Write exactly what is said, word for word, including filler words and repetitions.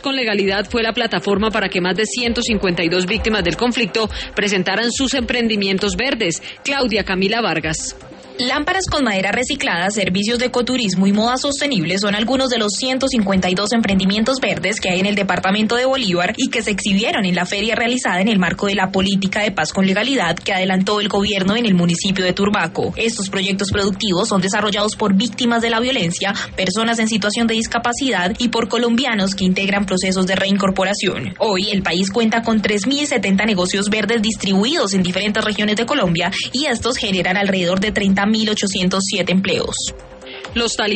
con Legalidad fue la plataforma para que más de ciento cincuenta y dos víctimas del conflicto presentaran sus emprendimientos verdes. Claudia Camila Vargas. Lámparas con madera reciclada, servicios de ecoturismo y moda sostenible son algunos de los ciento cincuenta y dos emprendimientos verdes que hay en el departamento de Bolívar y que se exhibieron en la feria realizada en el marco de la política de paz con legalidad que adelantó el gobierno en el municipio de Turbaco. Estos proyectos productivos son desarrollados por víctimas de la violencia, personas en situación de discapacidad y por colombianos que integran procesos de reincorporación. Hoy el país cuenta con tres mil setenta negocios verdes distribuidos en diferentes regiones de Colombia y estos generan alrededor de treinta mil ochocientos siete empleos. Los